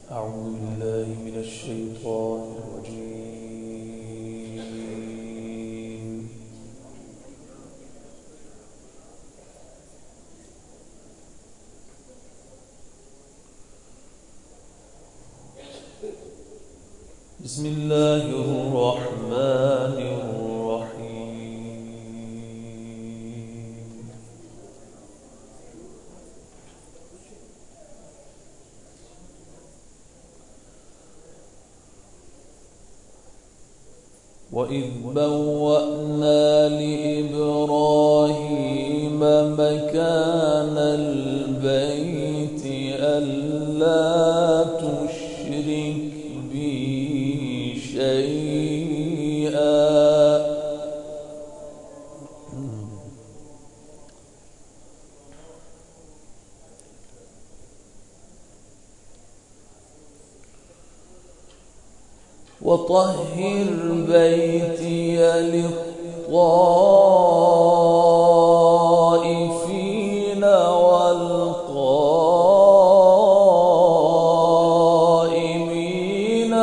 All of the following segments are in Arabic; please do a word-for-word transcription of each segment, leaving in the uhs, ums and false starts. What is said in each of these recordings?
أعوذ بالله من الشيطان الرجيم. بسم الله الرحمن الرحيم. وإذ بوأنا لإبراهيم مكان البيت ألا تشرك بي شيئا وطهر بيتي للطائفين والقائمين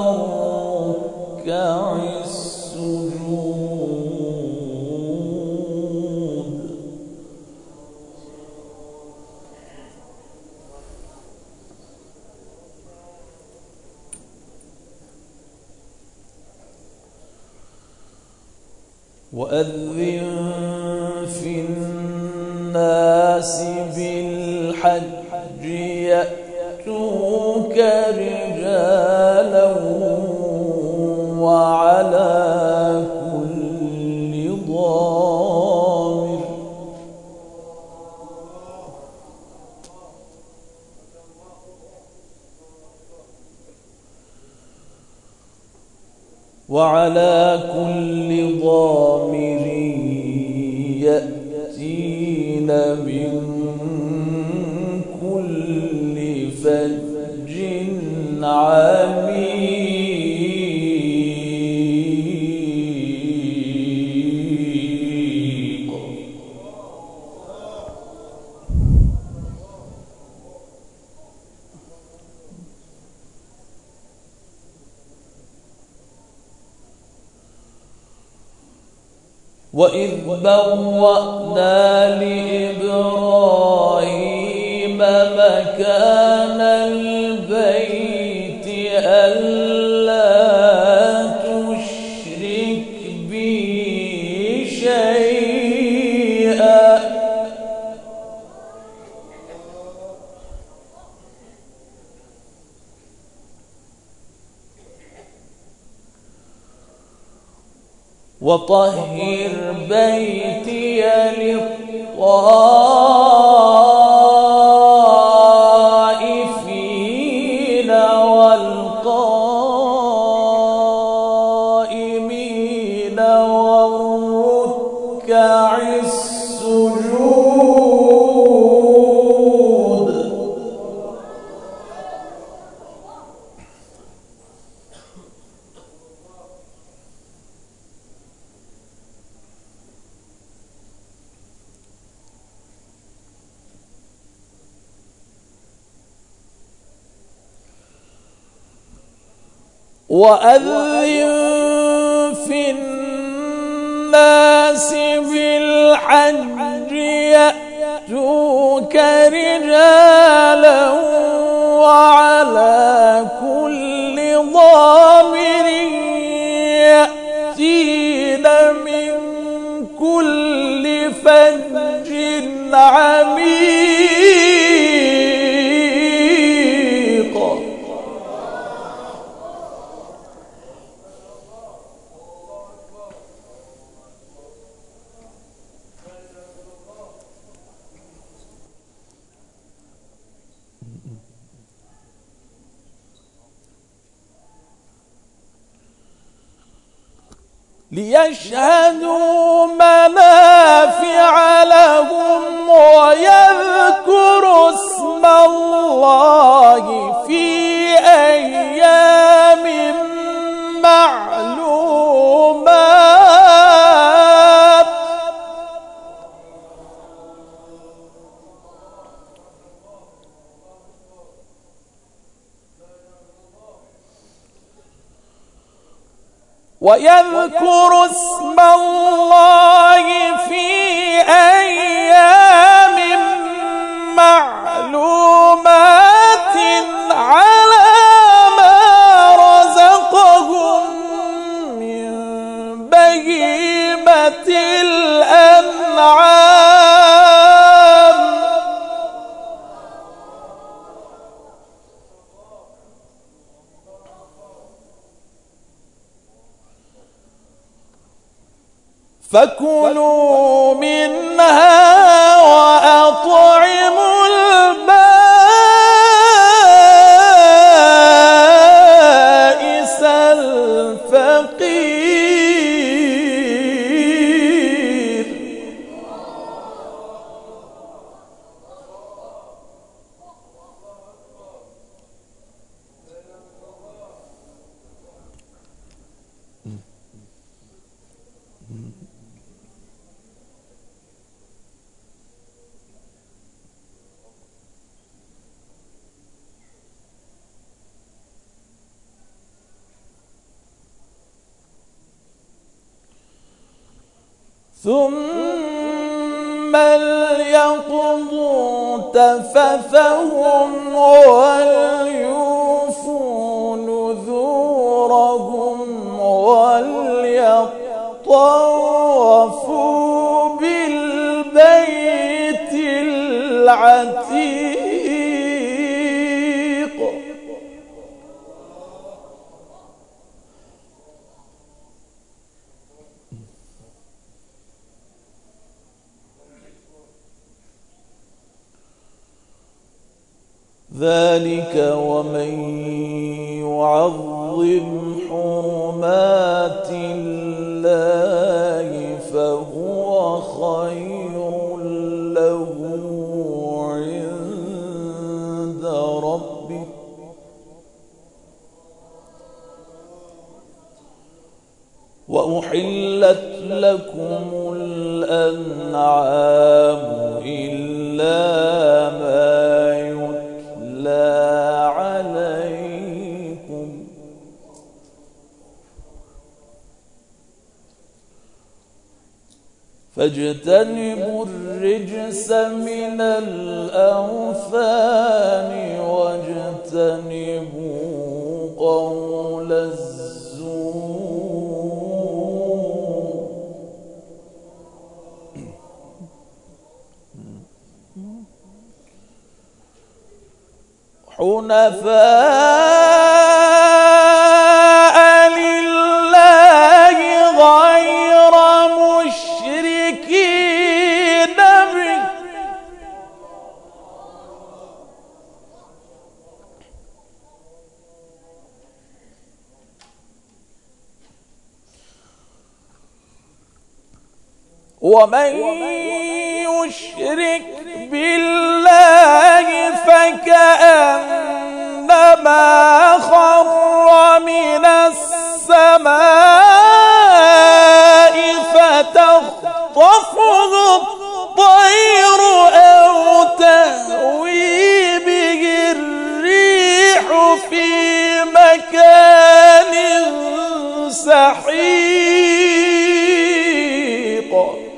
والركع السجود. وأذن في الناس بالحج يأتوك رجالا وعلى كل ضامر وعلى كل ضامر يأتين من كل فج عميق. وإذ بوأنا لإبراهيم مكان البيت ألا تشرك بي شيئا وطهر بيتي للطائفين والقائمين والركع السجود. وأذن في الناس بالحج يأتوك رجالا وعلى كل ضامر يأتين من كل فج عميق. ليشهدوا منافع لهم ويذكروا اسم الله في أيام معلومات. ويذكر اسم الله في أيام معلومات على ما رزقهم من بهيمة الأنعام فكلوا منها وأطعموا البائس الفقير. ثم ليقضوا تفثهم وليوفوا نذورهم وليطوفوا بالبيت العتيق. ذلك ومن يعظم حرمات الله فهو خير له عند ربه وأحلت لكم الأنعام إلا ما لا عليكم فاجتنبوا الرجس من الأوثان واجتنبوا قول الزور. حنفاء لله غير مشركين به ومن يشرك بالله فكأنما خر من السماء فتخطفه الطير أو تهوي به الريح في مكان سحيق.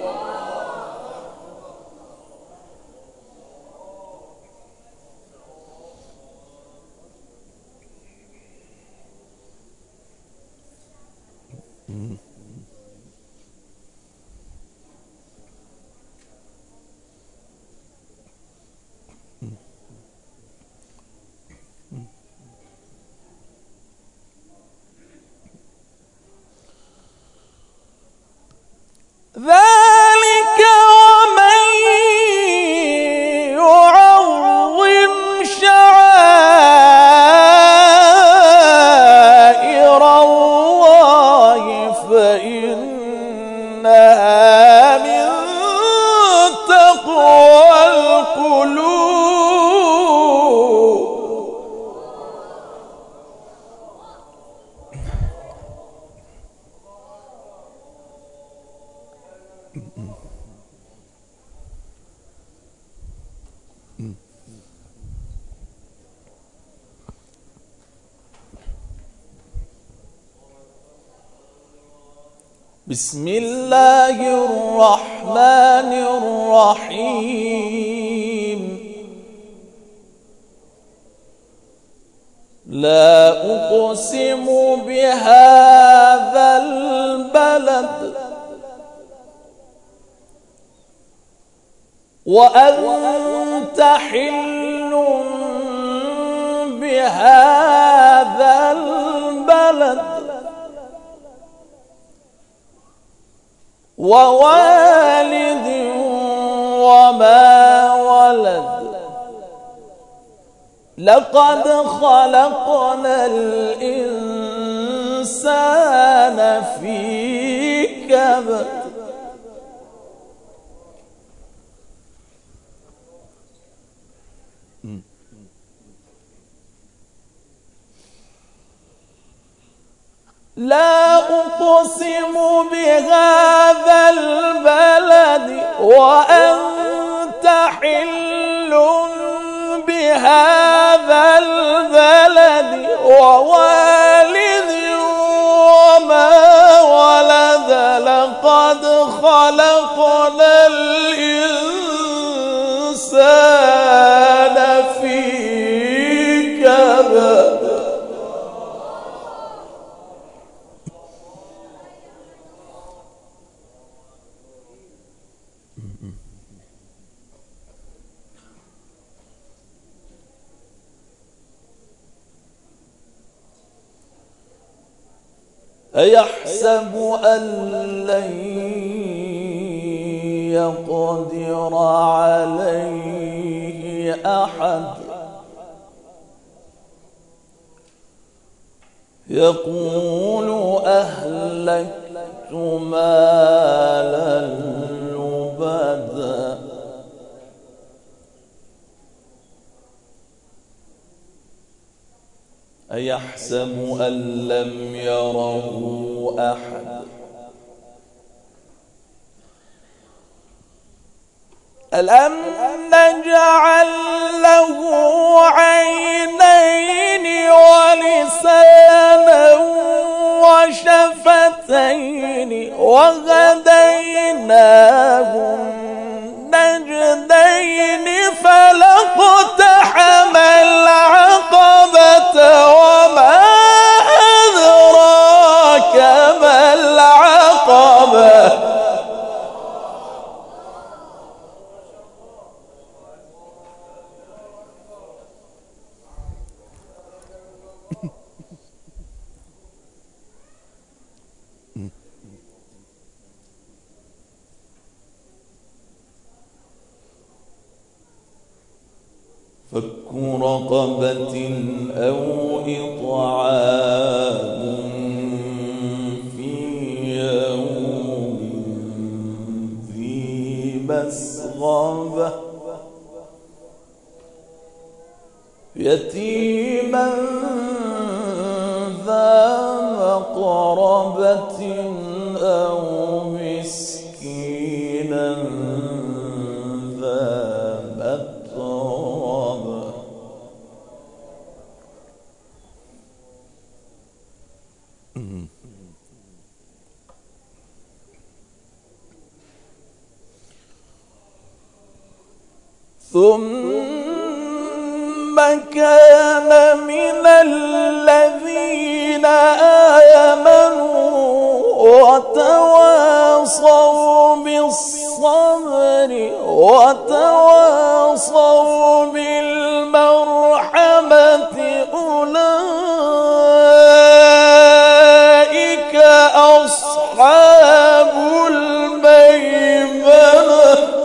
ذلك ومن يعظم شعائر الله فإنها من تقوى القلوب. بسم الله الرحمن الرحيم لا أقسم بهذا البلد وأنت حل بهذا البلد ووالد وما ولد لقد خلقنا الإنسان في كبد لا أقسم بهذا البلد وأنت حل بهذا البلد ووالد وما ولد لقد خلقنا الإنسان في كبد أيحسب أن لن يقدر عليه أحد يقول أهلكت مالا لبدا أيحسب أن لم يره أحد ألم نجعل له عينين ولسانا وشفتين وهديناه النجدين فلاقتحم العقبة وما أدراك ما العقبة فك رقبة أو إطعام في يوم ذي مسغبة يتيما ذا مقربة أو مسكينا ذا متربة ثم كان من الذين آمنوا وتواصوا بالصبر وتواصوا بالمرحمة أولئك أصحاب الميمنة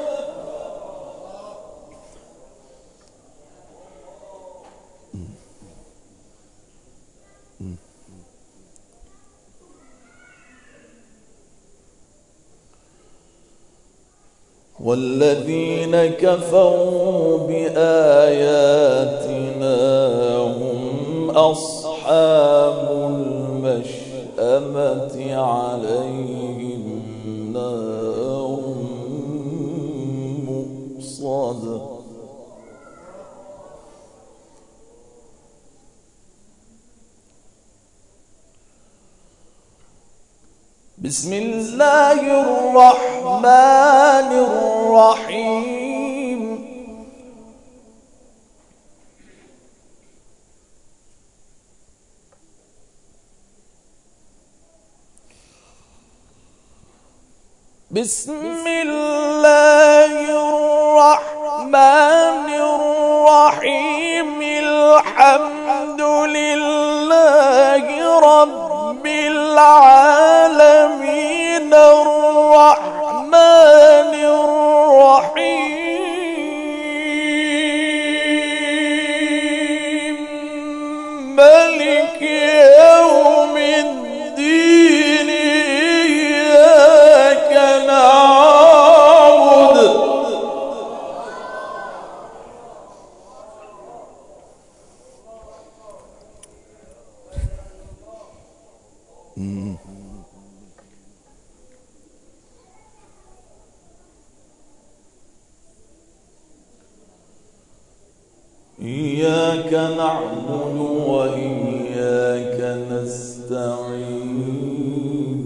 والذين كفروا بآياتنا هم أصحاب المشأمة عليهم نار مؤصدة بسم الله الرحمن الرحيم بسم الله الرحمن الرحيم الحمد لله رب العالمين الرحمن الرحيم مالك يوم الدين إياك نعبد إياك نعبد وإياك نستعين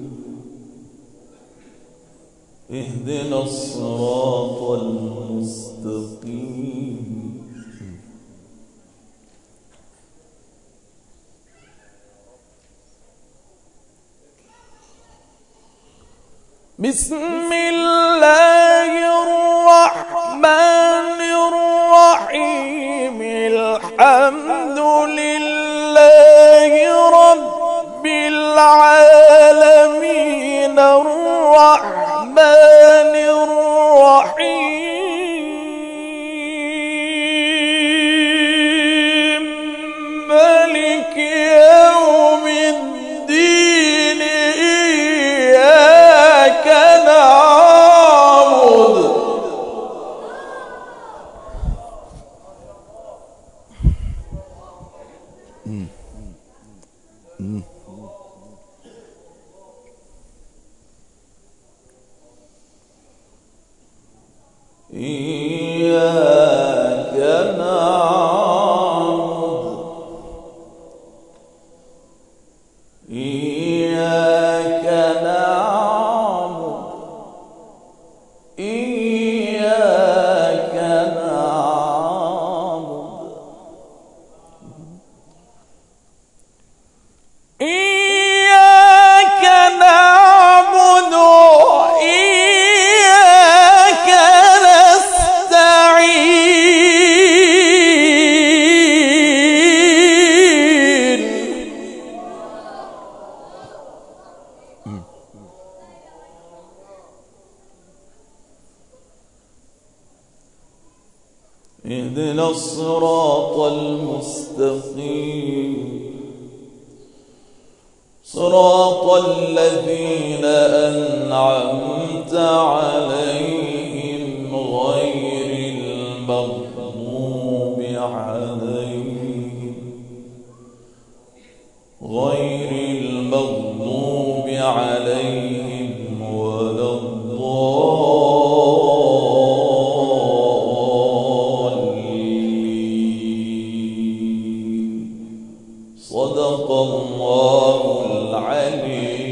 اهدنا الصراط المستقيم بسم الله الرحمن الرحيم الحمد لله رب العالمين الرحمن الرحيم مالك يوم الدين إياك نعبد إياك نعبد إياك نعبد إياك نعبد إياك نعبد وإياك نستعين اهدنا الصراط المستقيم صراط الذين أنعمت عليهم غير المغضوب عليهم غير المغضوب عليهم ولا الضالين صدق الله العلي